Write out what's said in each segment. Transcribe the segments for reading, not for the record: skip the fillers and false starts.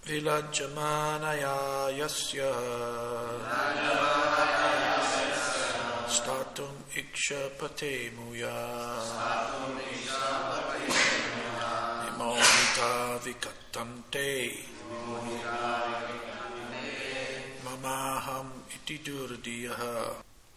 Vilajjamanaya yasya statum ikshapate muya Imomita vikatante mamaham iti durdiyaha.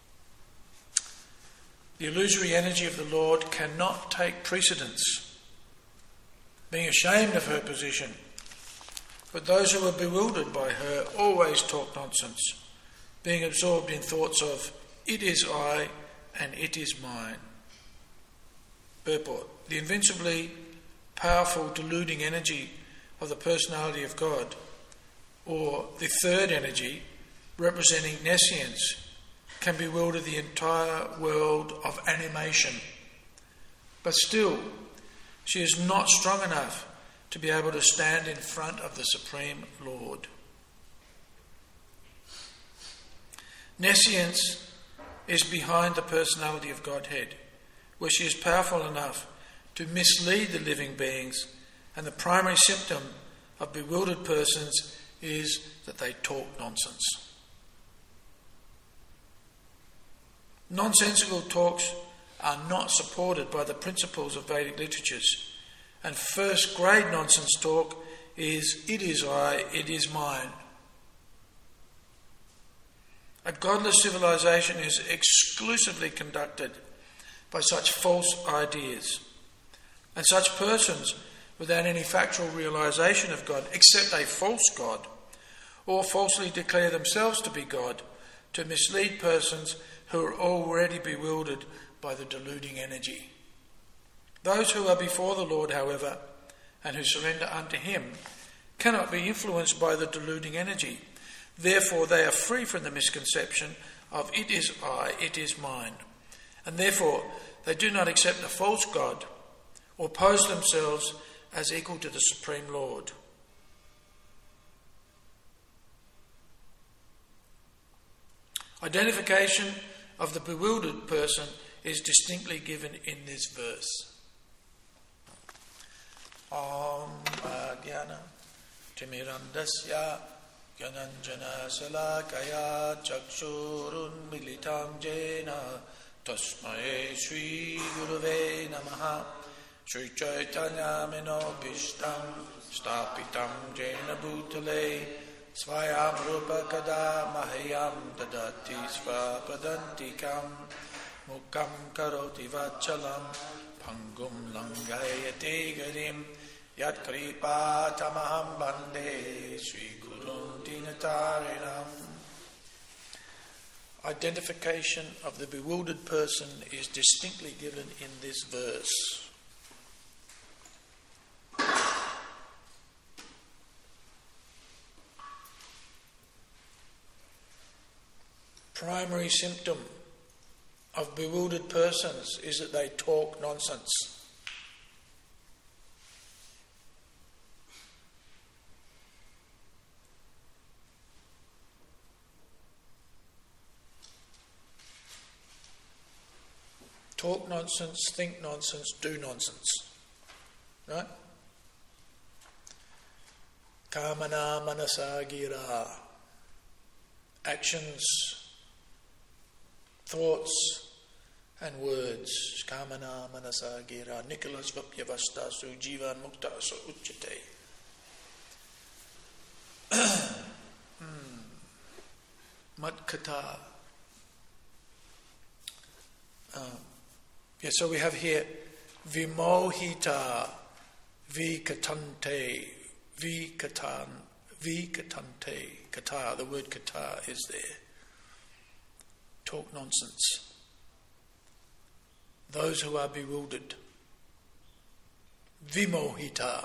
The illusory energy of the Lord cannot take precedence, being ashamed of her position. But those who are bewildered by her always talk nonsense, being absorbed in thoughts of, it is I and it is mine. Purport. The invincibly powerful deluding energy of the personality of God, or the third energy, representing nescience, can bewilder the entire world of animation. But still, she is not strong enough to be able to stand in front of the Supreme Lord. Nescience is behind the personality of Godhead, where she is powerful enough to mislead the living beings, and the primary symptom of bewildered persons is that they talk nonsense. Nonsensical talks are not supported by the principles of Vedic literatures, and first-grade nonsense talk is, it is I, it is mine. A godless civilization is exclusively conducted by such false ideas, and such persons, without any factual realization of God, accept a false God, or falsely declare themselves to be God, to mislead persons who are already bewildered by the deluding energy. Those who are before the Lord, however, and who surrender unto him, cannot be influenced by the deluding energy. Therefore they are free from the misconception of it is I, it is mine. And therefore they do not accept a false God or pose themselves as equal to the Supreme Lord. Identification of the bewildered person is distinctly given in this verse. Om Ajnana Timirandasya Gyananjana Salakaya Chakshurun Militam Jena Tasmai Shri Guruve Namaha Shri Chaitanya Minobhishtam Stapitam Jena Bhutale Svayam Rupa Kada Mahayam Dadati Svapadantikam Mukam Karoti Vachalam Pangum Langayate Garim Yat Kripa Tamaham Bande Sri Gurun Dinatarinam. Identification of the bewildered person is distinctly given in this verse. Primary symptom of bewildered persons is that they talk nonsense. Talk nonsense, think nonsense, do nonsense. Right? Kamana manasa gira. Actions, thoughts and words. Kamana manasa gira. Nicholas Vapyavasta su jivan mukta su uchate. Matkata. So we have here vimohita, vikatante, vikatante, kata, the word kata is there. Talk nonsense. Those who are bewildered. Vimohita.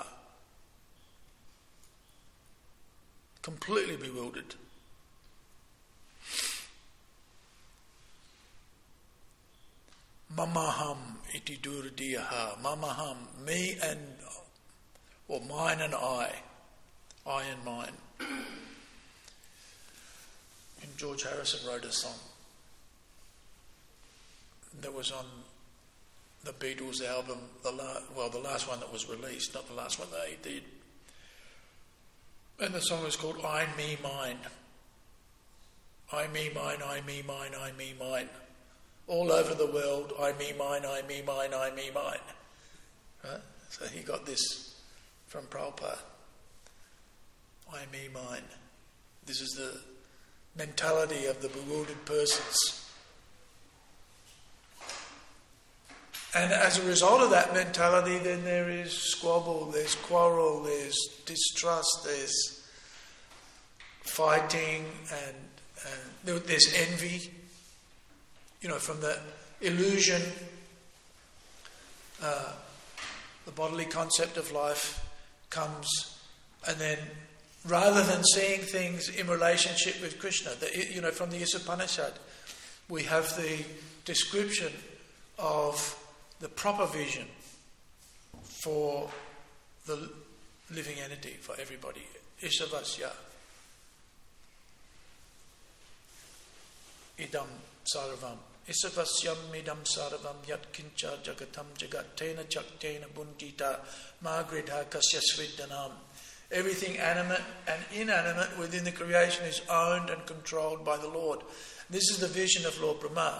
Completely bewildered. Mamaham iti durdiyaha. Mamaham, me and, or mine and I and mine. And George Harrison wrote a song that was on the Beatles album, the last one that was released, not the last one they did. And the song is called I, Me, Mine. I, me, mine, I, me, mine, I, me, mine. All over the world, I, me, mine, I, me, mine, I, me, mine. Right? So he got this from Prabhupada. I, me, mine. This is the mentality of the bewildered persons. And as a result of that mentality, then there is squabble, there's quarrel, there's distrust, there's fighting, and there's envy. You know, from the illusion, the bodily concept of life comes, and then rather than seeing things in relationship with Krishna, from the Upanishad, we have the description of the proper vision for the living entity, for everybody. Isavasya. Idam sarvam. Isavasyam idam sarvam yat kincha jagatam jagat tena chaktena bundita magridha kasya sviddanam. Everything animate and inanimate within the creation is owned and controlled by the Lord. This is the vision of Lord Brahma.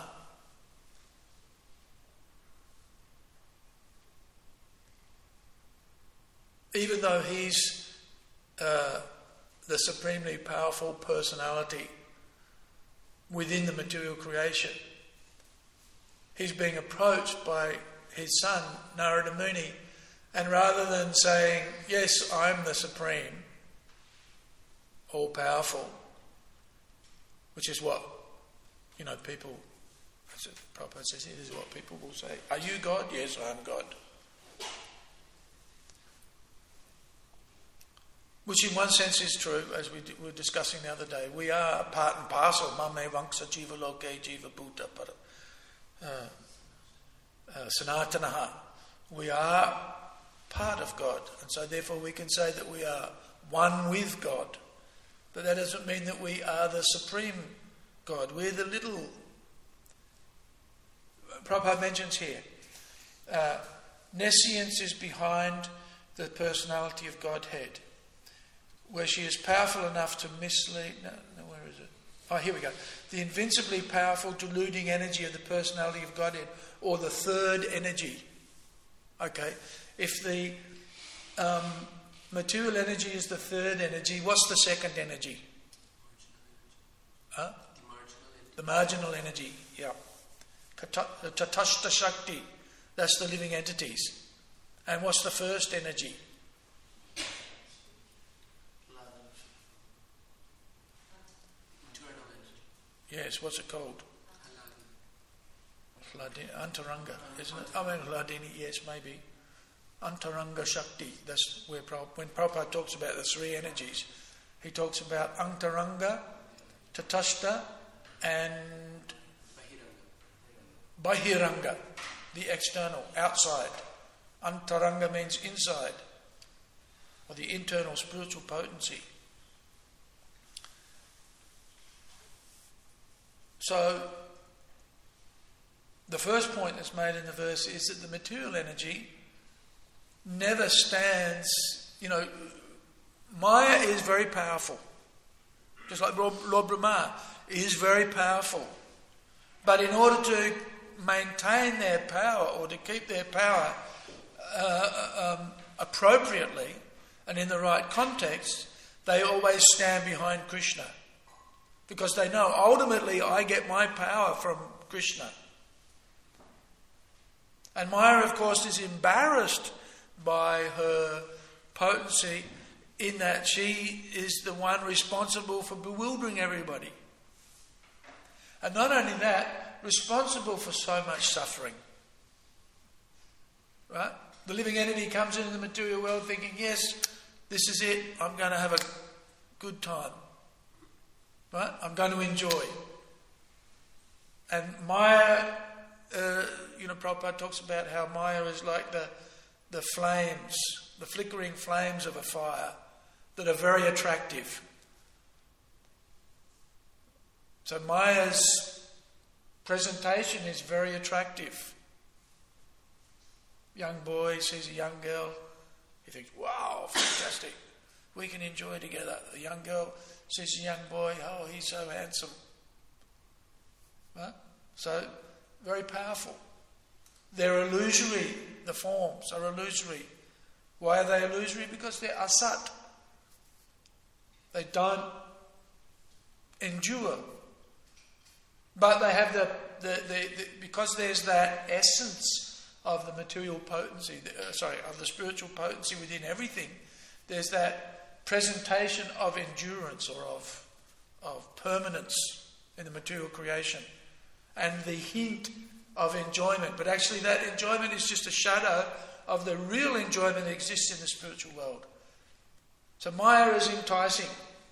Even though he's the supremely powerful personality within the material creation, he's being approached by his son, Narada Muni, and rather than saying, yes, I'm the supreme, all-powerful, which is what, people, as Prabhupada says, it is what people will say. Are you God? Yes, I am God. Which in one sense is true, as we were discussing the other day. We are part and parcel. Mame vanksa jiva loke jiva bhuta sanatanaha. We are part of God. And so therefore we can say that we are one with God. But that doesn't mean that we are the supreme God. We're the little... Prabhupada mentions here, nescience is behind the personality of Godhead, where she is powerful enough to mislead... No, where is it? Oh, here we go. The invincibly powerful deluding energy of the personality of Godhead, or the third energy. Okay, if the material energy is the third energy, what's the second energy? Huh? The marginal energy, yeah. Tatashta Shakti, that's the living entities. And what's the first energy? Yes, what's it called? Antaranga, isn't it? Hladini, yes, maybe. Antaranga Shakti, that's where when Prabhupada talks about the three energies, he talks about Antaranga, Tatashta, and Bahiranga, the external, outside. Antaranga means inside, or the internal spiritual potency. So, the first point that's made in the verse is that the material energy never stands, Maya is very powerful. Just like Lord Brahma is very powerful. But in order to maintain their power, or to keep their power appropriately and in the right context, they always stand behind Krishna. Because they know, ultimately, I get my power from Krishna. And Maya, of course, is embarrassed by her potency in that she is the one responsible for bewildering everybody. And not only that, responsible for so much suffering. Right? The living entity comes into the material world thinking, yes, this is it, I'm going to have a good time. Right? I'm going to enjoy. And Maya, Prabhupada talks about how Maya is like the flames, the flickering flames of a fire that are very attractive. So Maya's presentation is very attractive. Young boy sees a young girl, he thinks, wow, fantastic. we can enjoy together. The young girl sees a young boy, oh, he's so handsome. Right? So, very powerful. They're illusory. The forms are illusory. Why are they illusory? Because they're asat. They don't endure. But they have the because there's that essence of the material potency, of the spiritual potency within everything, there's that presentation of endurance or of permanence in the material creation. And the hint of enjoyment. But actually that enjoyment is just a shadow of the real enjoyment that exists in the spiritual world. So Maya is enticing.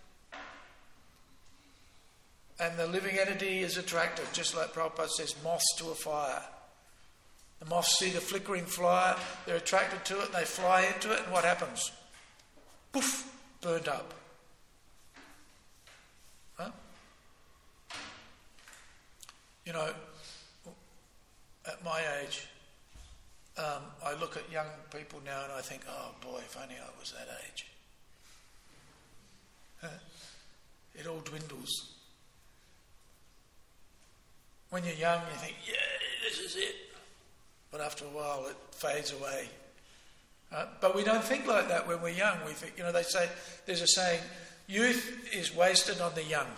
And the living entity is attractive, just like Prabhupada says, moths to a fire. The moths see the flickering fire, they're attracted to it, and they fly into it, and what happens? Poof, burnt up. Huh? You know, at my age, I look at young people now and I think, oh boy, if only I was that age. It all dwindles. When you're young, you think, yeah, this is it. But after a while, it fades away. But we don't think like that when we're young. We think, they say, there's a saying, youth is wasted on the young.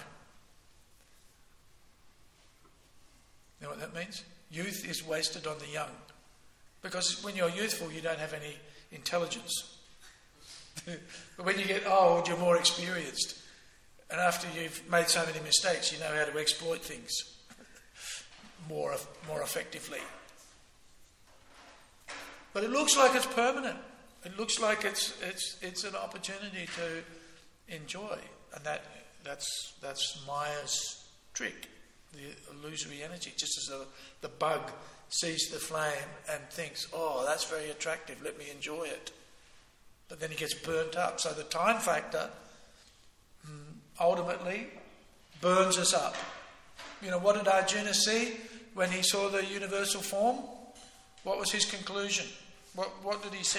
You know what that means? Youth is wasted on the young. Because when you're youthful, you don't have any intelligence. But when you get old, you're more experienced. And after you've made so many mistakes, you know how to exploit things more effectively. But it looks like it's permanent. It looks like it's an opportunity to enjoy. And that's Maya's trick, the illusory energy. Just as the bug sees the flame and thinks, oh, that's very attractive, let me enjoy it. But then he gets burnt up. So the time factor ultimately burns us up. What did Arjuna see when he saw the universal form? What was his conclusion? What did he see?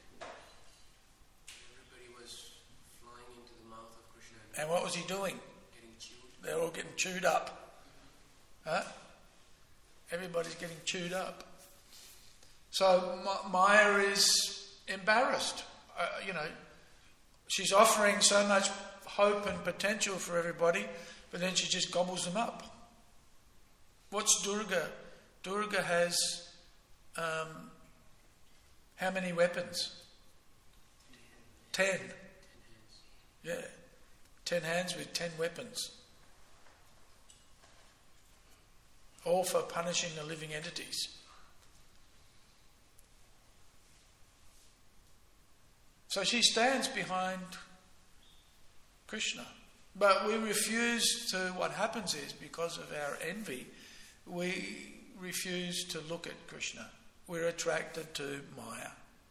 Everybody was flying into the mouth of Krishna. And what was he doing? Getting chewed. They're all getting chewed up. Huh? Everybody's getting chewed up. So Maya is embarrassed. She's offering so much hope and potential for everybody, but then she just gobbles them up. What's Durga? Durga has how many weapons? 10. Yeah. 10 hands with 10 weapons. All for punishing the living entities. So she stands behind Krishna. But we refuse to, what happens is, because of our envy, we refuse to look at Krishna. We're attracted to Maya.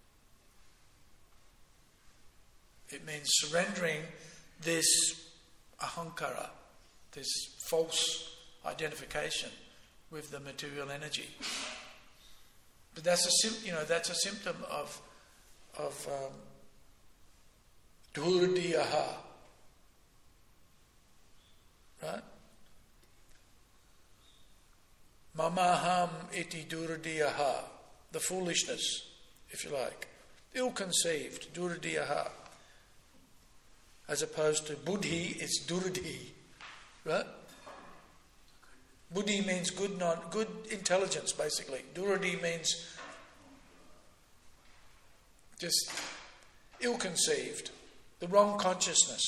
It means surrendering this ahankara, this false identification with the material energy. But that's a symptom of durdiyaha. Right? Mamaham iti durdiyaha. The foolishness, if you like. Ill-conceived, durdiyaha. As opposed to buddhi, it's durdhi. Right? Buddhi means good intelligence, basically. Durdhi means just ill-conceived, the wrong consciousness.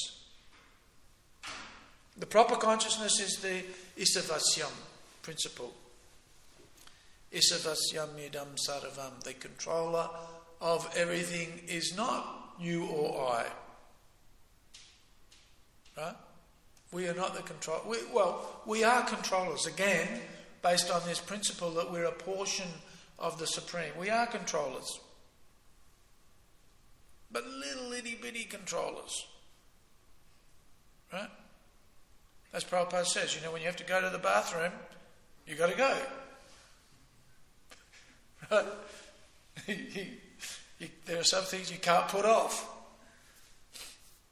The proper consciousness is the Isavasyam principle. Isavasyam idam sarvam. The controller of everything is not you or I. Right? We are not the control. We are controllers, again, based on this principle that we're a portion of the Supreme. We are controllers. But little itty bitty controllers. Right? As Prabhupada says, when you have to go to the bathroom, you got to go. Right? There are some things you can't put off.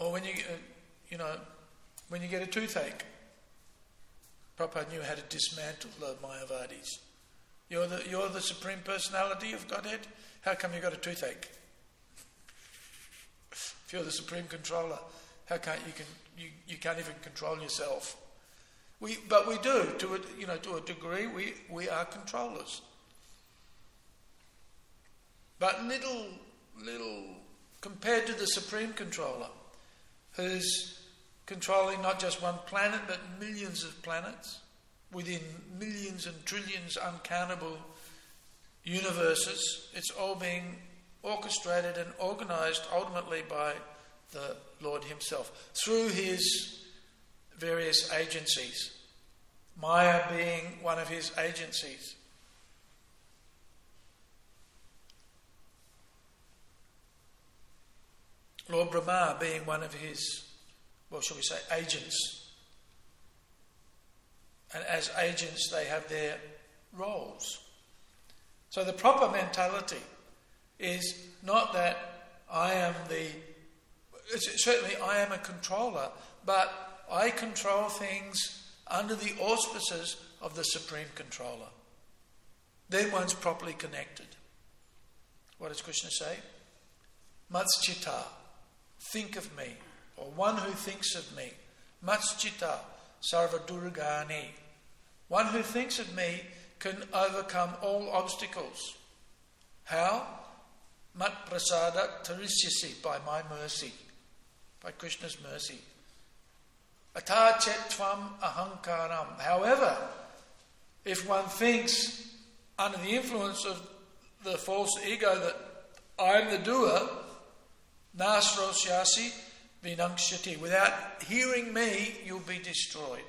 Or when when you get a toothache, Prabhupada knew how to dismantle the Mayavadis. You're the Supreme Personality of Godhead. How come you got a toothache? If you're the Supreme Controller, how can't you can't even control yourself? But we do to a degree. We are controllers. But little compared to the Supreme Controller, who's controlling not just one planet but millions of planets within millions and trillions uncountable universes. It's all being orchestrated and organised ultimately by the Lord himself through his various agencies, Maya being one of his agencies. Lord Brahma being one of his, agents. And as agents they have their roles. So the proper mentality is not that certainly I am a controller, but I control things under the auspices of the Supreme Controller. Then one's properly connected. What does Krishna say? Matschita, think of me, or one who thinks of me. Matschita, sarva durgani. One who thinks of me can overcome all obstacles. How? Mat prasada tarisyasi, by my mercy, by Krishna's mercy. Atachet tvam ahankaram. However, if one thinks under the influence of the false ego that I'm the doer, nasrosyasi vinangshati, without hearing me, you'll be destroyed.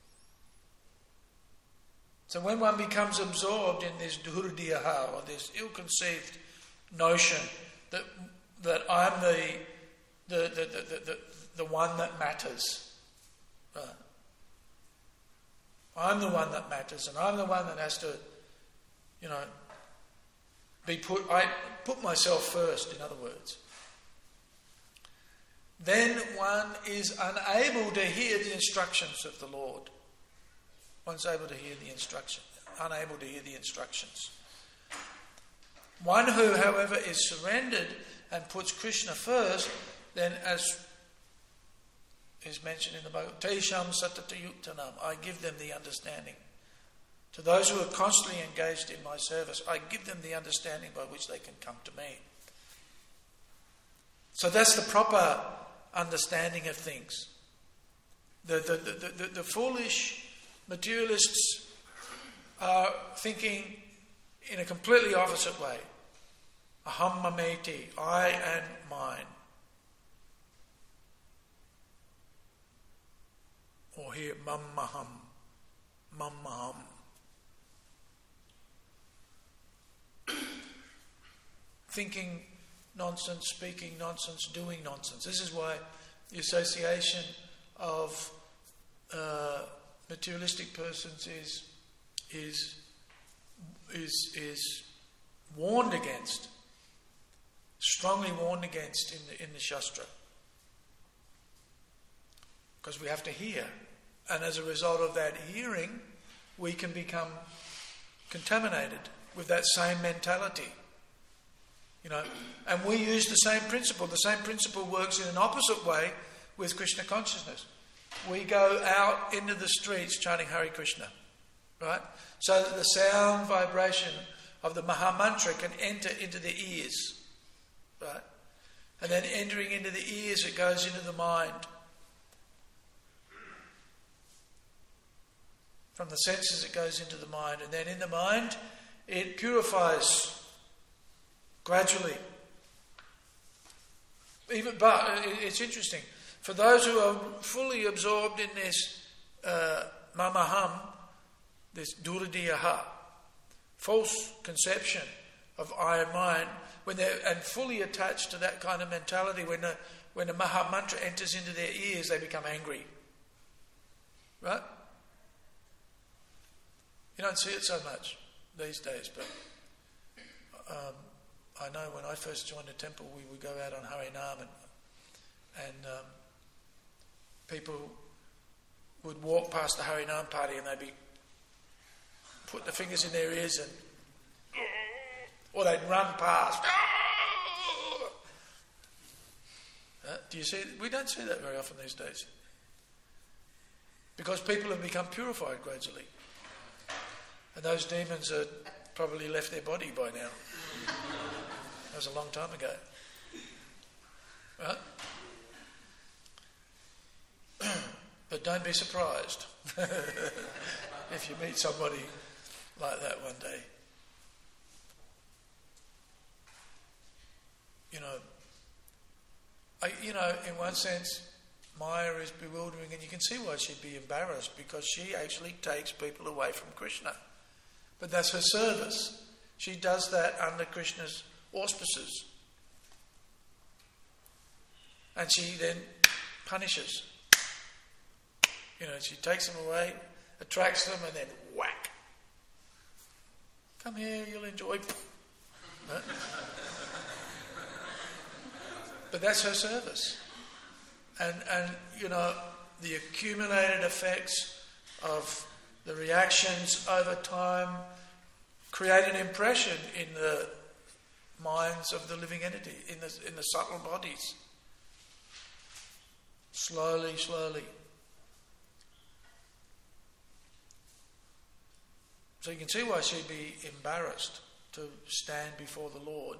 So when one becomes absorbed in this dhurdiyaha, or this ill-conceived notion that I'm the one that matters, I'm the one that matters, and I'm the one that has to, I put myself first, in other words. Then one is unable to hear the instructions of the Lord. One's unable to hear the instructions. One who, however, is surrendered and puts Krishna first, then as is mentioned in the Bhagavad Gita, Tesham satatayuktanam, I give them the understanding. To those who are constantly engaged in my service, I give them the understanding by which they can come to me. So that's the proper understanding of things. The foolish materialists are thinking in a completely opposite way. Aham mameti, I and mine. Or here, mammaham, mammaham. Thinking nonsense, speaking nonsense, doing nonsense. This is why the association of materialistic persons is warned against, strongly warned against in the Shastra, because we have to hear, and as a result of that hearing, we can become contaminated with that same mentality. And we use the same principle. The same principle works in an opposite way with Krishna consciousness. We go out into the streets chanting Hare Krishna, right? So that the sound vibration of the Maha Mantra can enter into the ears, right? And then entering into the ears, it goes into the mind. From the senses, it goes into the mind. And then in the mind, it purifies gradually. But it's interesting. For those who are fully absorbed in this mamaham, this durdiyaha, false conception of I and mine, and fully attached to that kind of mentality, when the Maha Mantra enters into their ears, they become angry. Right? You don't see it so much these days, but I know when I first joined the temple, we would go out on Harinam, and people would walk past the Harinam party and they'd be put the fingers in their ears and, or they'd run past. Do you see? We don't see that very often these days. Because people have become purified gradually. And those demons are probably left their body by now. That was a long time ago. Right? But don't be surprised if you meet somebody like that one day. In one sense, Maya is bewildering, and you can see why she'd be embarrassed, because she actually takes people away from Krishna. But that's her service. She does that under Krishna's auspices. And she then punishes. She takes them away, attracts them, and then whack. Come here, you'll enjoy. No? But that's her service. And the accumulated effects of the reactions over time create an impression in the minds of the living entity, in the subtle bodies. Slowly. So you can see why she'd be embarrassed to stand before the Lord.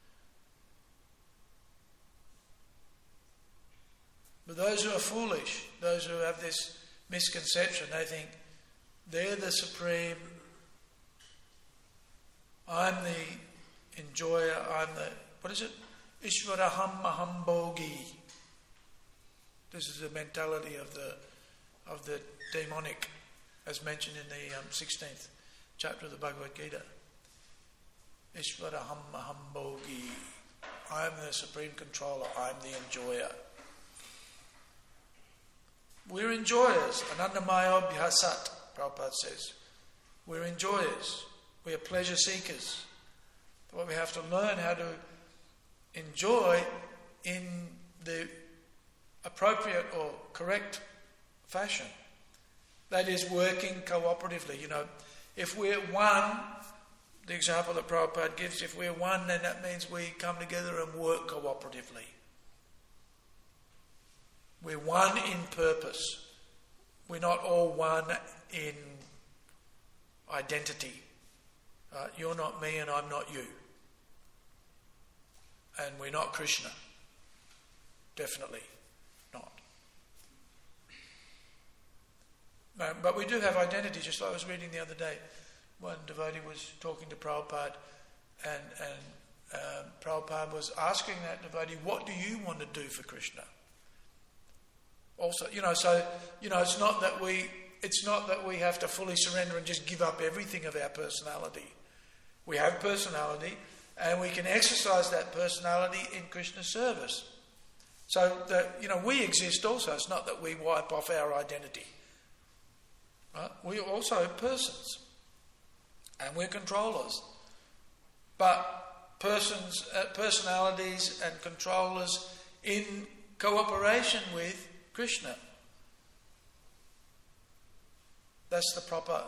But those who are foolish, those who have this misconception, they think they're the supreme, I'm the enjoyer, I'm the, Ishvaraham Maham Bhogi. This is the mentality of the demonic, as mentioned in the 16th chapter of the Bhagavad Gita. Ishvaraham Maham Bhogi. I'm the supreme controller, I'm the enjoyer. We're enjoyers. Anandamaya Bhyasat, Prabhupada says. We're enjoyers. We are pleasure seekers. But we have to learn how to enjoy in the appropriate or correct fashion. That is, working cooperatively. If we're one, the example that Prabhupada gives, if we're one, then that means we come together and work cooperatively. We're one in purpose. We're not all one in identity. You're not me and I'm not you. And we're not Krishna. Definitely not. But we do have identity, just like I was reading the other day. One devotee was talking to Prabhupada, and Prabhupada was asking that devotee, what do you want to do for Krishna? Also, it's not that we have to fully surrender and just give up everything of our personality. We have personality, and we can exercise that personality in Krishna's service. So that we exist also. It's not that we wipe off our identity. Right? We're also persons, and we're controllers. But personalities and controllers in cooperation with Krishna. That's the proper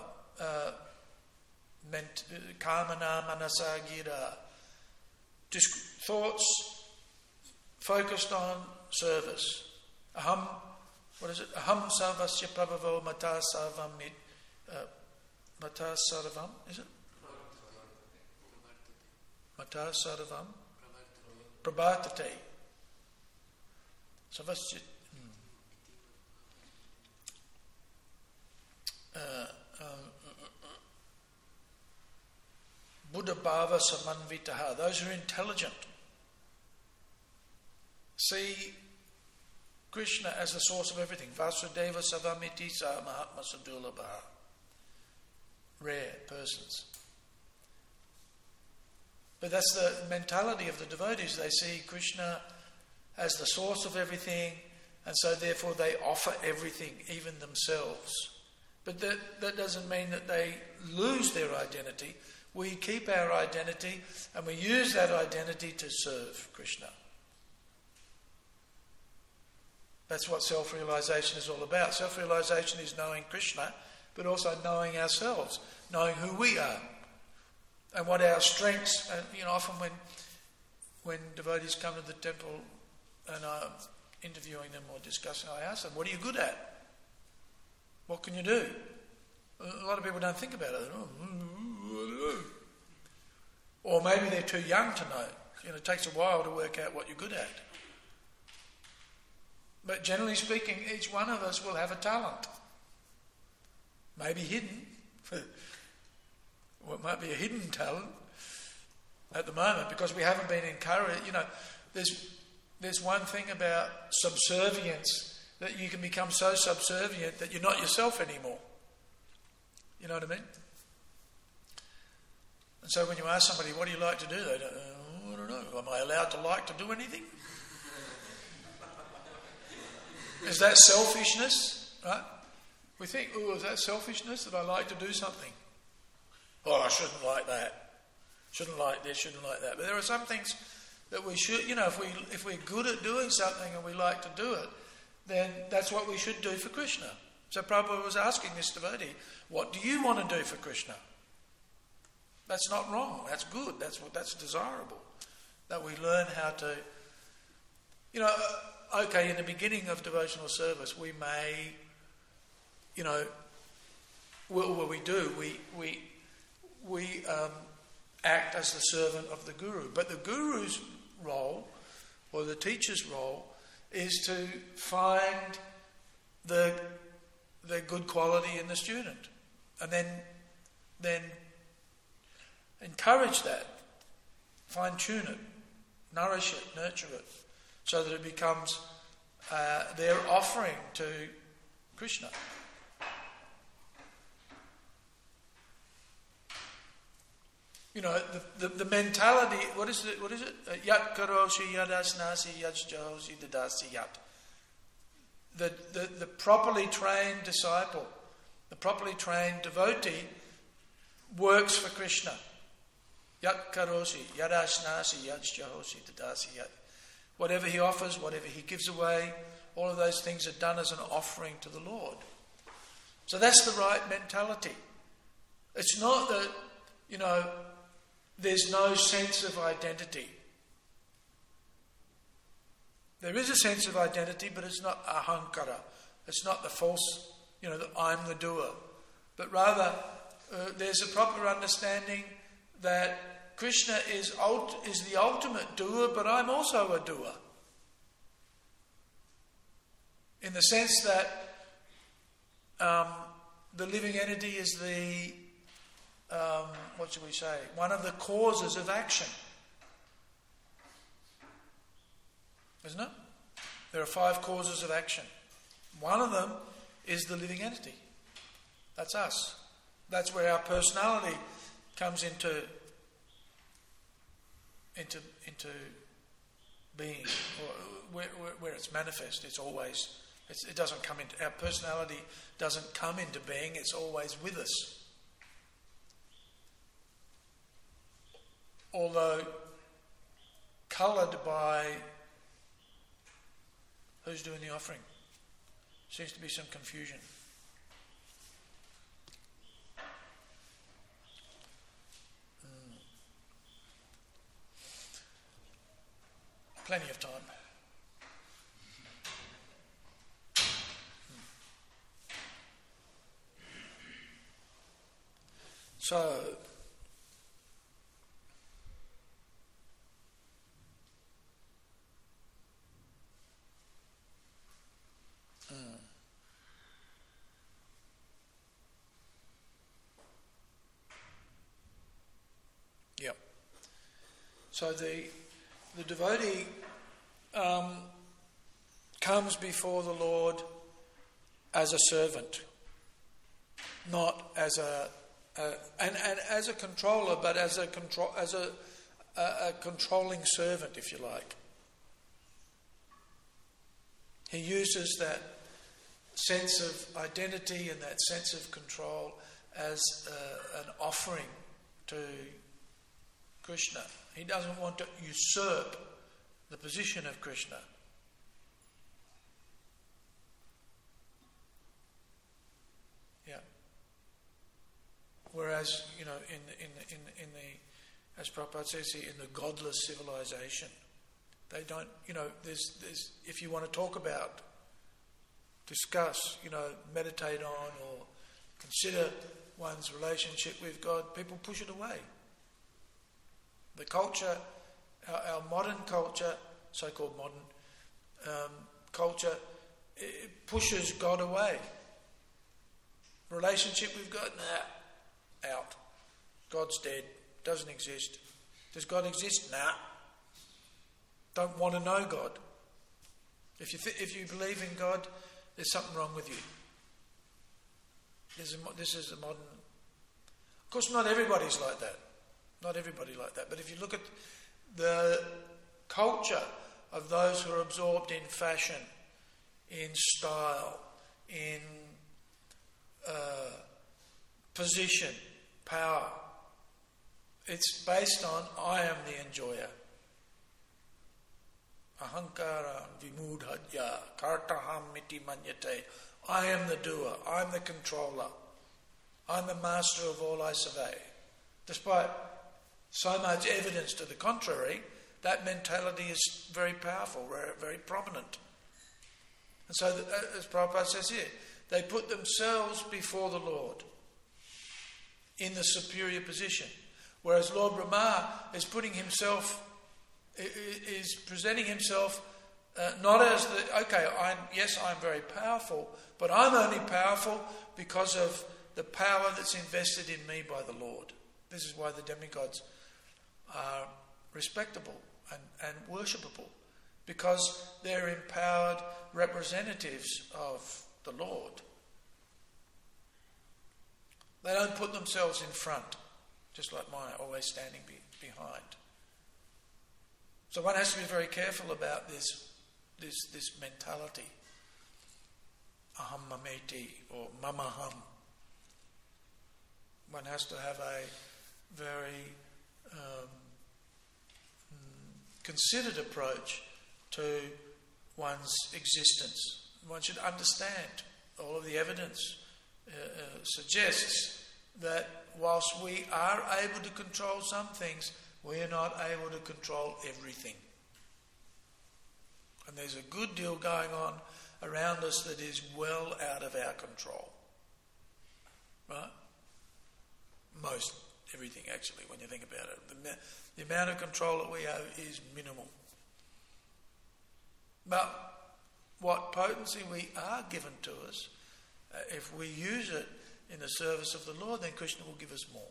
Kamana Manasa Gira. Just thoughts focused on service. Aham sarvasya prabhavo mata sarvam mata sarvam, is it? Mata sarvam prabhatate. Sarvasya Buddha Bhava Samanvitaha, those who are intelligent, see Krishna as the source of everything. Vasudeva Savamiti Sa Mahatma Sadulabha. Rare persons. But that's the mentality of the devotees. They see Krishna as the source of everything, and so therefore they offer everything, even themselves. But that doesn't mean that they lose their identity. We keep our identity and we use that identity to serve Krishna. That's what self-realisation is all about. Self-realisation is knowing Krishna, but also knowing ourselves, knowing who we are, and what our strengths. And often when devotees come to the temple and I'm interviewing them or discussing, I ask them, "What are you good at? What can you do?" A lot of people don't think about it. Oh, I don't know. Or maybe they're too young to know. It takes a while to work out what you're good at. But generally speaking, each one of us will have a talent. Maybe hidden. Well, it might be a hidden talent at the moment because we haven't been encouraged. There's one thing about subservience, that you can become so subservient that you're not yourself anymore. You know what I mean? And so when you ask somebody, "What do you like to do?" They don't, "I don't know. Am I allowed to like to do anything?" Is that selfishness? Right? We think, "Oh, is that selfishness that I like to do something? Oh, I shouldn't like that. Shouldn't like this, shouldn't like that." But there are some things that we should, if we're good at doing something and we like to do it, then that's what we should do for Krishna. So Prabhupada was asking this devotee, "What do you want to do for Krishna?" That's not wrong. That's good. That's desirable. That we learn how to, okay, in the beginning of devotional service, we may, what we do, we act as the servant of the Guru. But the Guru's role, or the teacher's role, is to find the good quality in the student, and then encourage that, fine-tune it, nourish it, nurture it, so that it becomes their offering to Krishna. The mentality, what is it? Yat karoshi yadasnasi yajjahosi dadasi yat. The properly trained disciple, the properly trained devotee works for Krishna. Yat karoshi yadasnasi yajjahosi dadasi yat. Whatever he offers, whatever he gives away, all of those things are done as an offering to the Lord. So that's the right mentality. It's not that, there's no sense of identity. There is a sense of identity, but it's not ahankara. It's not the false, that I'm the doer. But rather, there's a proper understanding that Krishna is the ultimate doer, but I'm also a doer. In the sense that the living entity is the, one of the causes of action. Isn't it? There are 5 causes of action. One of them is the living entity. That's us. That's where our personality comes into being, or where it's manifest. It doesn't come into, our personality doesn't come into being. It's always with us. Although coloured by who's doing the offering. Seems to be some confusion. Plenty of time. So, yep. So the devotee comes before the Lord as a servant, not as and as a controller, but as a controlling servant, if you like. He uses that sense of identity and that sense of control as an offering to Krishna. He doesn't want to usurp the position of Krishna. Whereas, in the, as Prabhupada says here, in the godless civilization, they don't, there's if you want to talk about, discuss, meditate on or consider one's relationship with God, people push it away. The culture, our modern culture, so-called modern culture, it pushes God away. Relationship with God, out. God's dead, doesn't exist. Does God exist? Nah. Don't want to know God. If you believe in God, there's something wrong with you. This is the modern. Of course, not everybody's like that. Not everybody like that. But if you look at the culture of those who are absorbed in fashion, in style, in position, power, it's based on I am the enjoyer. Ahankara vimudhadya kartaham miti manyate. I am the doer, I'm the controller, I'm the master of all I survey. Despite so much evidence to the contrary, that mentality is very powerful, very, very prominent. And so, as Prabhupada says here, they put themselves before the Lord in the superior position. Whereas Lord Brahma is putting himself, is presenting himself not as I'm very powerful, but I'm only powerful because of the power that's invested in me by the Lord. This is why the demigods are respectable and worshipable, because they're empowered representatives of the Lord. They don't put themselves in front, just like Maya, always standing behind. So one has to be very careful about this mentality, aham mameti or mamaham. One has to have a very considered approach to one's existence. One should understand all of the evidence suggests that whilst we are able to control some things, we are not able to control everything. And there's a good deal going on around us that is well out of our control. Right? Most everything, actually, when you think about it. The amount of control that we have is minimal. But what potency we are given to us, if we use it in the service of the Lord, then Krishna will give us more.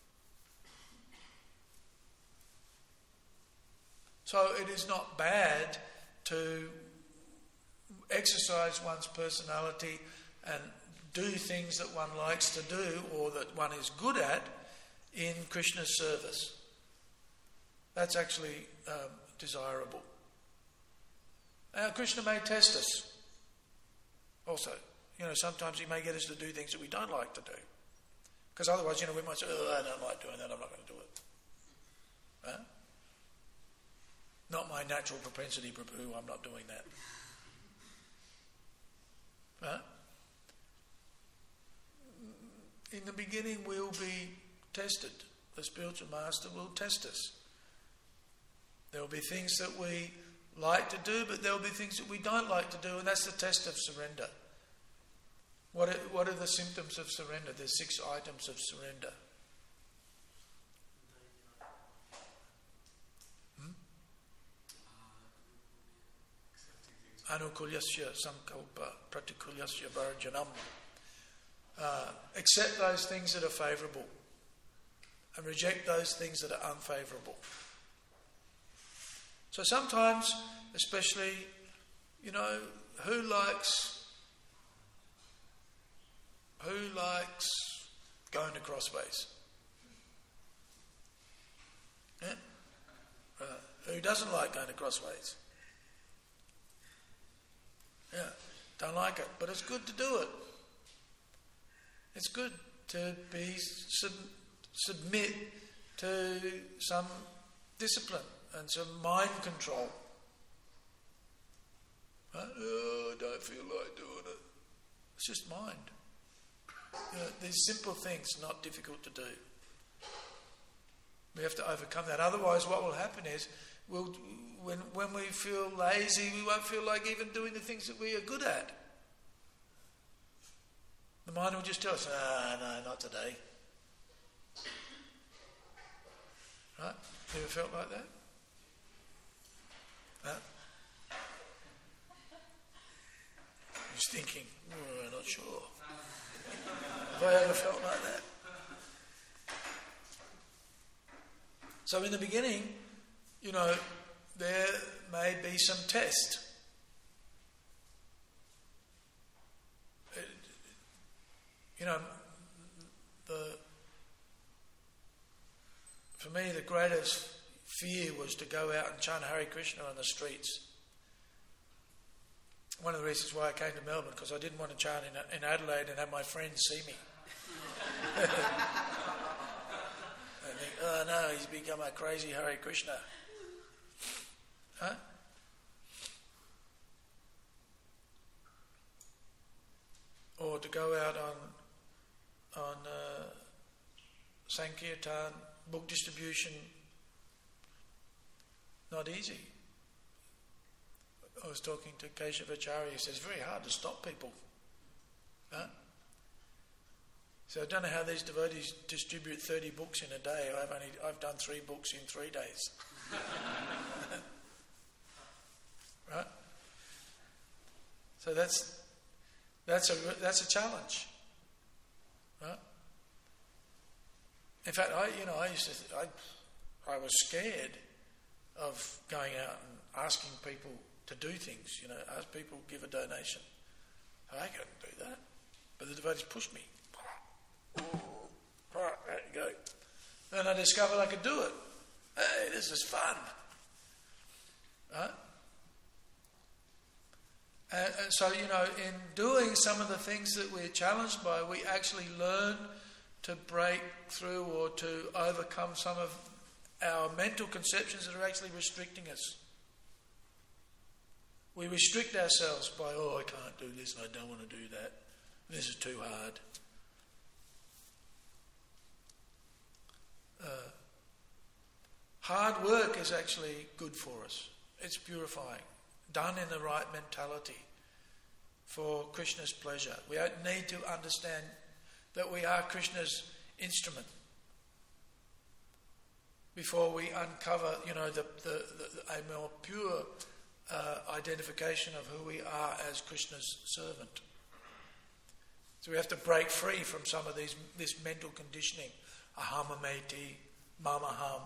So it is not bad to exercise one's personality and do things that one likes to do or that one is good at in Krishna's service. That's actually desirable. Now, Krishna may test us also. Sometimes he may get us to do things that we don't like to do. Because otherwise, we might say, I don't like doing that, I'm not going to do it. Huh? Not my natural propensity, Prabhu, I'm not doing that. Huh? In the beginning, we'll be tested. The spiritual master will test us. There will be things that we like to do, but there will be things that we don't like to do, and that's the test of surrender. What are the symptoms of surrender? There's 6 items of surrender. Anukulyasya sankalpa pratikulyasya varjanam. Accept those things that are favourable and reject those things that are unfavourable. So sometimes, especially, who likes going to Crossways? Yeah? Who doesn't like going to Crossways? Yeah, don't like it, but it's good to do it. It's good to be submit to some discipline and some mind control. I don't feel like doing it. It's just mind. These simple things are not difficult to do. We have to overcome that. Otherwise, what will happen is, when we feel lazy, we won't feel like even doing the things that we are good at. The mind will just tell us, no, not today. Right? You ever felt like that? Huh? Just thinking, I'm not sure. Have I ever felt like that? So in the beginning, there may be some test. For me, the greatest fear was to go out and chant Hare Krishna on the streets. One of the reasons why I came to Melbourne, because I didn't want to chant in Adelaide and have my friends see me. I think, oh no, he's become a crazy Hare Krishna. Huh? Or to go out on Sankirtan, book distribution, not easy. I was talking to Keshavacharya, he says it's very hard to stop people. Huh? So I don't know how these devotees distribute 30 books in a day. I've done 3 books in 3 days. Right? So that's a challenge. Right? In fact, I was scared of going out and asking people to do things, ask people to give a donation. I couldn't do that. But the devotees pushed me. Right, there you go. Then I discovered I could do it. Hey, this is fun. Right? And so, in doing some of the things that we're challenged by, we actually learn to break through or to overcome some of our mental conceptions that are actually restricting us. We restrict ourselves by, I can't do this and I don't want to do that. This is too hard. Hard work is actually good for us. It's purifying. Done in the right mentality for Krishna's pleasure. We need to understand that we are Krishna's instrument before we uncover, a more pure identification of who we are as Krishna's servant. So we have to break free from some of this mental conditioning, ahamameti, mamaham.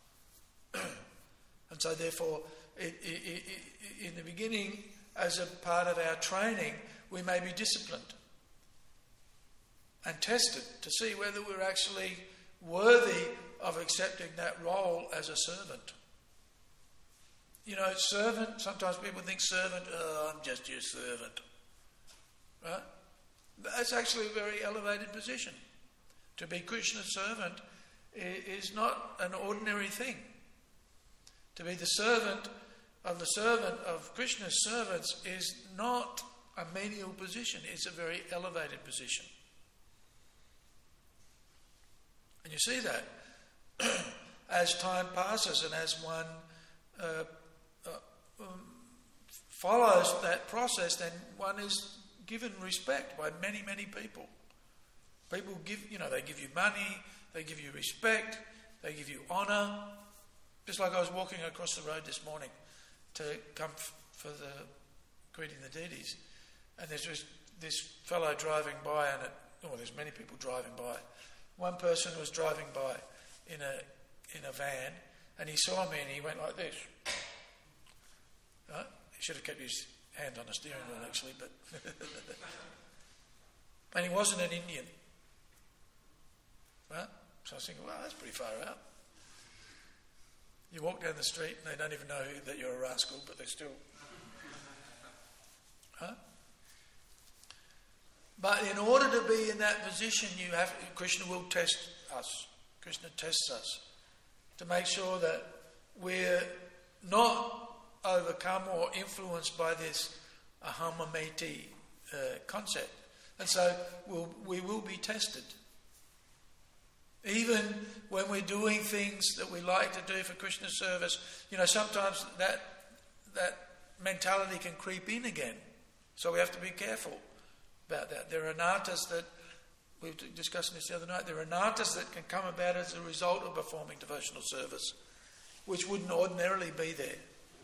And so therefore, in the beginning, as a part of our training, we may be disciplined and tested to see whether we're actually worthy of accepting that role as a servant. Servant, sometimes people think servant, I'm just your servant. Right? That's actually a very elevated position. To be Krishna's servant is not an ordinary thing. To be the servant of Krishna's servants is not a menial position, it's a very elevated position. And you see that as time passes and as one follows that process, then one is given respect by many, many people. People give, they give you money, they give you respect, they give you honour. Just like I was walking across the road this morning to come for the greeting the deities, and there's this fellow driving by, and there's many people driving by. One person was driving by in a van, and he saw me and he went like this. Right? He should have kept his hand on the steering wheel actually, but and he wasn't an Indian. Right? So I was thinking, well, that's pretty far out. You walk down the street and they don't even know that you're a rascal, but they still... Huh? But in order to be in that position, Krishna will test us. Krishna tests us to make sure that we're not overcome or influenced by this ahamameti concept. And so we will be tested. Even when we're doing things that we like to do for Krishna service, sometimes that mentality can creep in again. So we have to be careful about that. There are anarthas that, we were discussing this the other night, there are anarthas that can come about as a result of performing devotional service, which wouldn't ordinarily be there.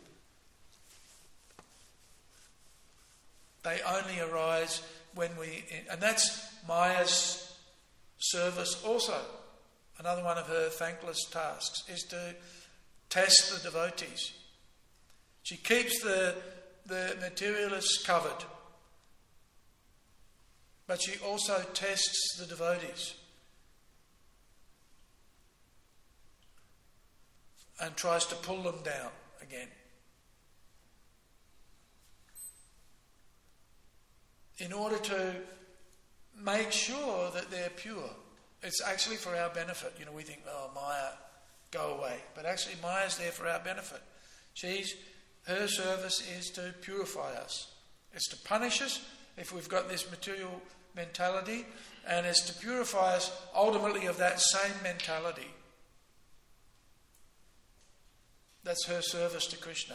They only arise when and that's Maya's service also. Another one of her thankless tasks is to test the devotees. She keeps the materialists covered, but she also tests the devotees and tries to pull them down again. In order to make sure that they're pure. It's actually for our benefit. We think, Maya, go away. But actually Maya's there for our benefit. Her service is to purify us. It's to punish us if we've got this material mentality, and it's to purify us ultimately of that same mentality. That's her service to Krishna.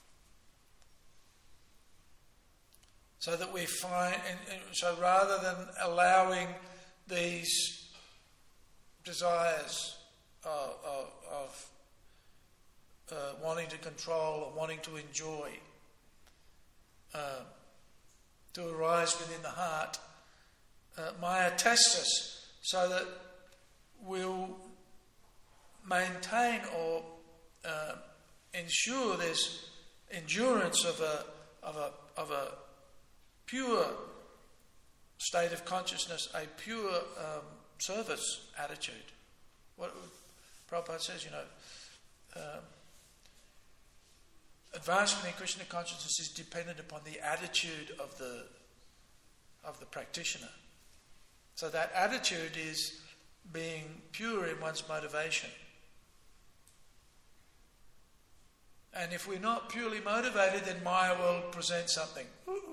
So that we find, so rather than allowing these desires of wanting to control or wanting to enjoy to arise within the heart, Maya tests us so that we'll maintain or ensure there's endurance of a pure state of consciousness, a pure service attitude. What Prabhupada says, advancement in Krishna consciousness is dependent upon the attitude of the practitioner. So that attitude is being pure in one's motivation. And if we're not purely motivated, then Maya will present something.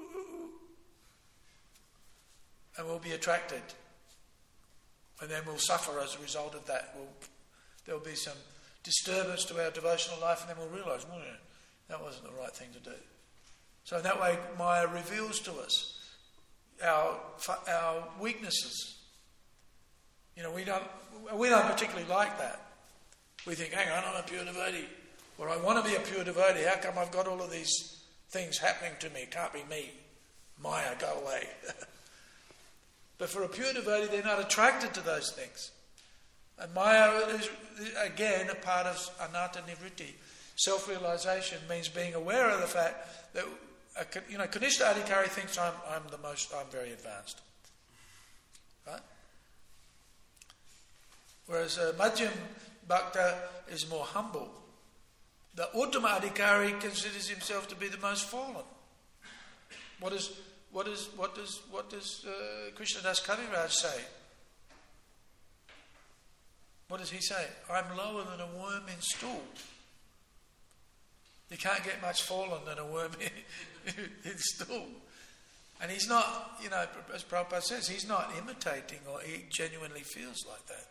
And we'll be attracted. And then we'll suffer as a result of that. There'll be some disturbance to our devotional life, and then we'll realise, that wasn't the right thing to do. So in that way, Maya reveals to us our weaknesses. We don't particularly like that. We think, hang on, I'm a pure devotee. Or I want to be a pure devotee. How come I've got all of these things happening to me? It can't be me. Maya, go away. But for a pure devotee, they're not attracted to those things. And Maya is, again, a part of anatta nivritti. Self-realization means being aware of the fact that, Kanishta Adhikari thinks I'm very advanced. Right? Whereas Madhyam Bhakta is more humble. The Uttama Adhikari considers himself to be the most fallen. What does Krishnadas Kaviraj say? What does he say? I'm lower than a worm in stool. You can't get much fallen than a worm in stool. And he's not, as Prabhupada says, he's not imitating, or he genuinely feels like that.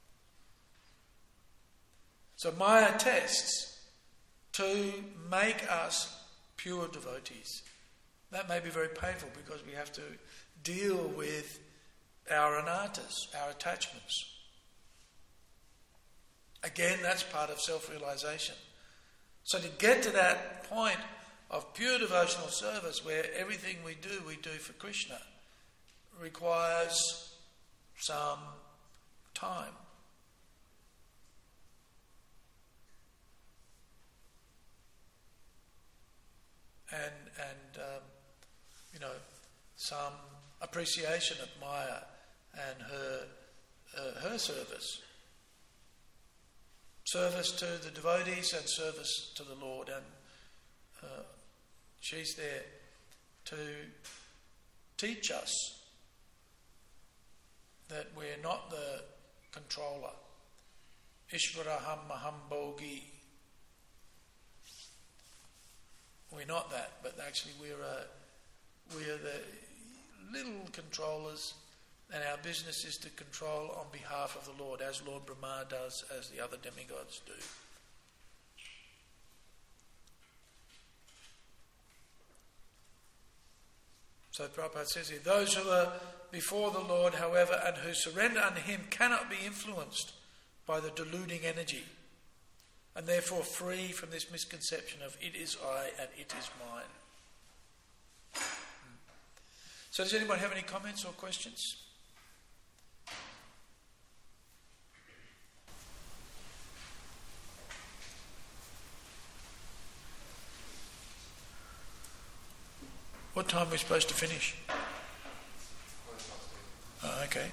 So Maya tests to make us pure devotees. That may be very painful because we have to deal with our anarthas, our attachments. Again, that's part of self-realization. So to get to that point of pure devotional service where everything we do for Krishna requires some time. And some appreciation of Maya and her service. Service to the devotees and service to the Lord. And she's there to teach us that we're not the controller. Ishvaraham maham bhogi. We're not that, but actually we're the little controllers, and our business is to control on behalf of the Lord, as Lord Brahma does, as the other demigods do. So Prabhupada says here, those who are before the Lord, however, and who surrender unto Him cannot be influenced by the deluding energy, and therefore free from this misconception of it is I and it is mine. So does anybody have any comments or questions? What time are we supposed to finish? Oh, okay.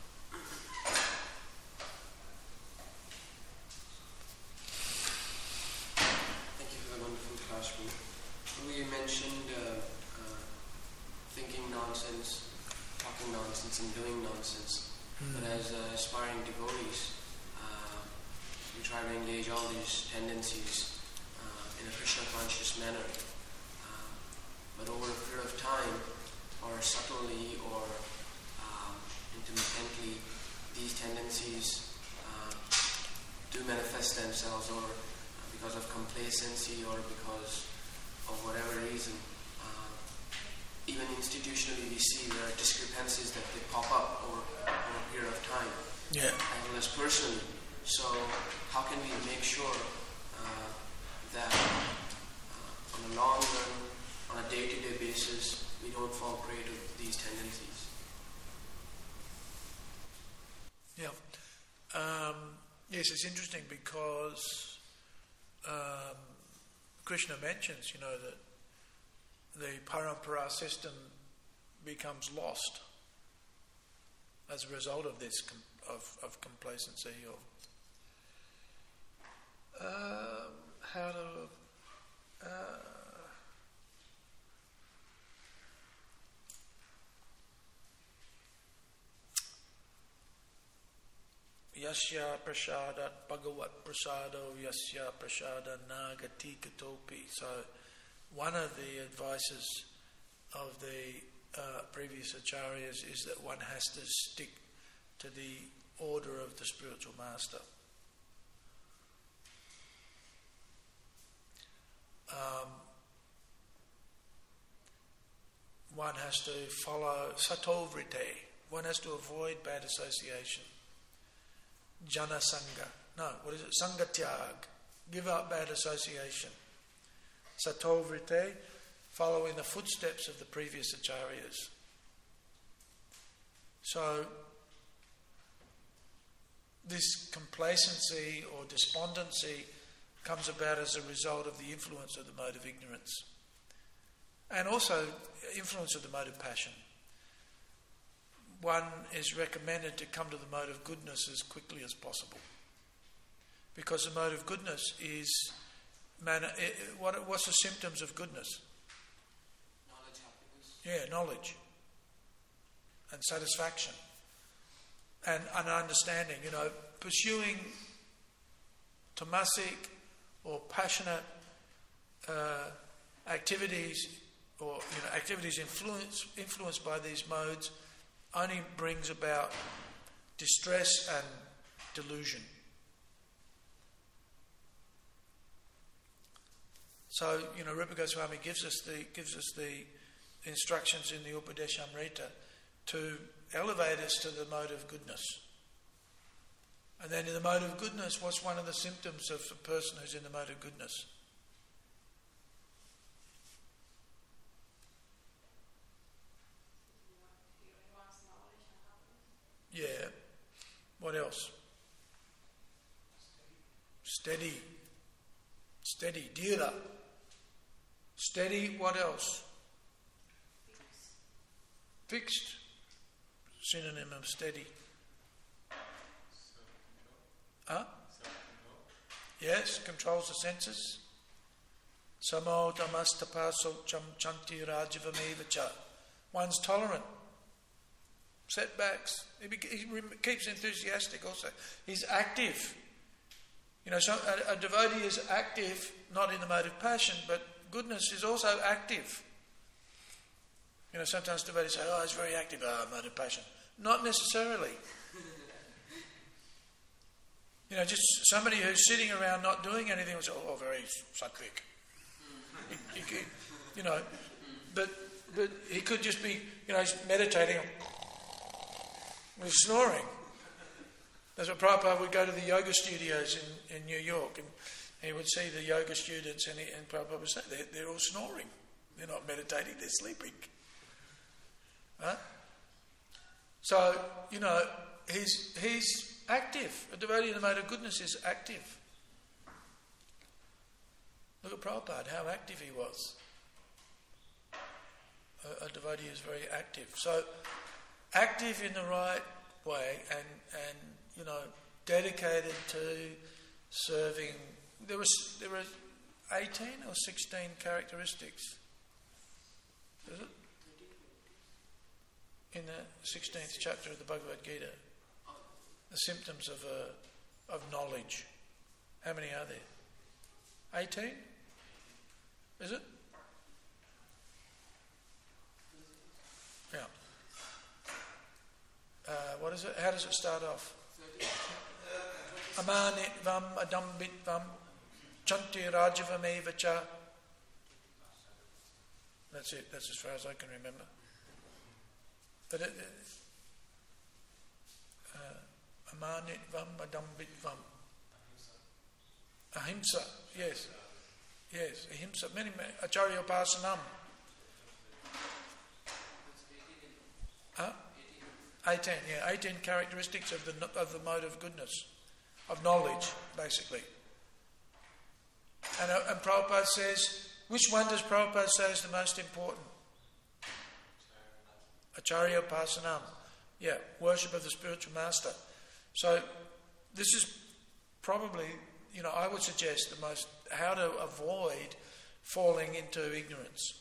Thank you for the wonderful classroom. We mentioned thinking nonsense, talking nonsense, and doing nonsense. But as aspiring devotees, we try to engage all these tendencies in a Krishna conscious manner. But over a period of time, or subtly or intermittently, these tendencies do manifest themselves, or because of complacency or because of whatever reason. Even institutionally we see there are discrepancies that they pop up over a period of time, as well as personally. So how can we make sure that on a long run, on a day-to-day basis, we don't fall prey to these tendencies? Yes, it's interesting because Krishna mentions, that the parampara system becomes lost as a result of this of complacency, or how to Yasya prasadat bhagavat prasado yasya prasada nagati katopi. So one of the advices of the previous acharyas is that one has to stick to the order of the spiritual master. One has to follow satovrite. One has to avoid bad association. Jana Sangha. No, what is it? Sangatyag. Give up bad association. Satovrite, following the footsteps of the previous acharyas. So, this complacency or despondency comes about as a result of the influence of the mode of ignorance. And also influence of the mode of passion. One is recommended to come to the mode of goodness as quickly as possible. Because the mode of goodness is... what's the symptoms of goodness? Knowledge, happiness. Yeah, knowledge. And satisfaction. And understanding, pursuing tamasic or passionate activities, or activities influenced by these modes, only brings about distress and delusion. So, Rupa Goswami gives us the instructions in the Upadeshamrita to elevate us to the mode of goodness. And then in the mode of goodness, what's one of the symptoms of a person who's in the mode of goodness? Yeah. What else? Steady. Dhira. Steady. What else? Fixed. Synonym of steady. Huh? Yes, controls the senses. Samo damastapa socham chanti rajavamevacha. One's tolerant. Setbacks. He keeps enthusiastic also. He's active. So a devotee is active, not in the mode of passion, but goodness is also active. Sometimes devotees say, "Oh, it's very active." Meditation. Not necessarily. Just somebody who's sitting around not doing anything will say, "Oh, very sattvic." But he could just be, meditating with snoring. That's what Prabhupada would go to the yoga studios in New York, and he would see the yoga students, and Prabhupada would say, they're all snoring. They're not meditating, they're sleeping. Huh? So, he's active. A devotee in the mode of goodness is active. Look at Prabhupada, how active he was. A devotee is very active. So, active in the right way and dedicated to serving. There were 18 or 16 characteristics. Is it? In the 16th chapter of the Bhagavad Gita, the symptoms of knowledge. How many are there? 18? Is it? Yeah. What is it? How does it start off? Amanitvam adambitvam chanti rajavamevacha. That's it. That's as far as I can remember. But amanitvam adambitvam. Ahimsa. Yes. Ahimsa. Many acharya upasanam. 18, 18 characteristics of the mode of goodness, of knowledge, basically. And Prabhupada says, which one does Prabhupada say is the most important? Acharya Upasanam. Worship of the spiritual master. So this is probably, I would suggest how to avoid falling into ignorance.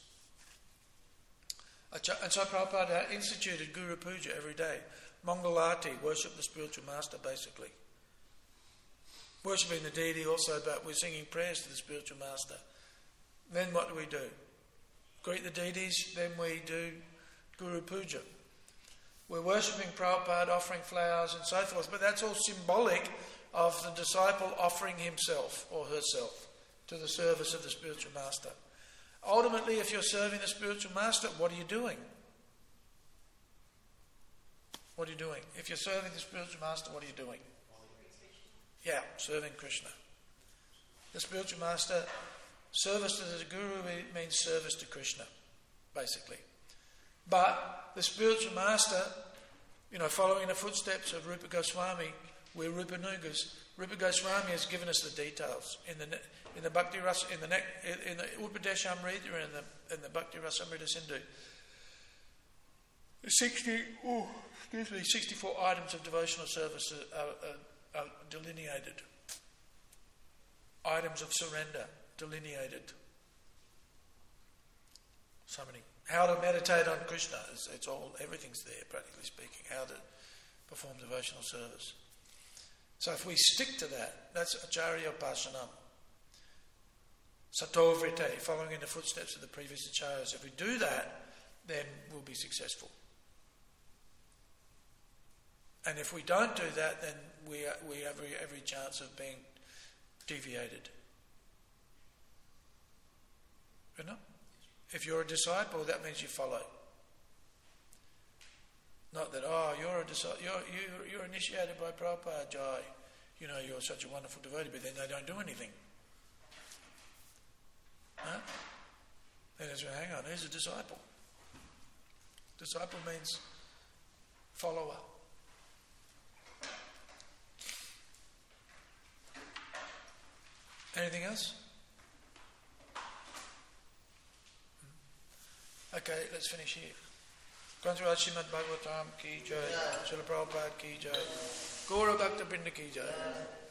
And so Prabhupada instituted Guru Puja every day. Mangalati, worship the spiritual master, basically. Worshipping the deity also, but we're singing prayers to the spiritual master. Then what do? Greet the deities, then we do Guru Puja. We're worshipping Prabhupada, offering flowers and so forth, but that's all symbolic of the disciple offering himself or herself to the service of the spiritual master. Ultimately, if you're serving the spiritual master, what are you doing? What are you doing? If you're serving the spiritual master, what are you doing? Serving Krishna. The spiritual master, service to the Guru means service to Krishna, basically. But the spiritual master, following the footsteps of Rupa Goswami, we're Rupanugas. Rupa Goswami has given us the details in the Bhakti Rasa, in the Upadeshamrita and the Bhakti Rasamrita Sindhu. 64 items of devotional service are delineated. Items of surrender delineated. So many. How to meditate on Krishna. Everything's there, practically speaking. How to perform devotional service. So if we stick to that, that's Acharya Upasanam. Satovrite, following in the footsteps of the previous acharyas. If we do that, then we'll be successful. And if we don't do that, then we have every chance of being deviated. If you're a disciple, that means you follow. Not that, you're a disciple, you're initiated by Prabhupada, Jai. You're such a wonderful devotee, but then they don't do anything. Huh? Then it's, hang on, who's a disciple? Disciple means follower. Anything else? Okay, let's finish here. Grantaraj Srimad Bhagavatam ki jai, Srila Prabhupada ki jai, Gaura Bhakta Vrinda ki jai.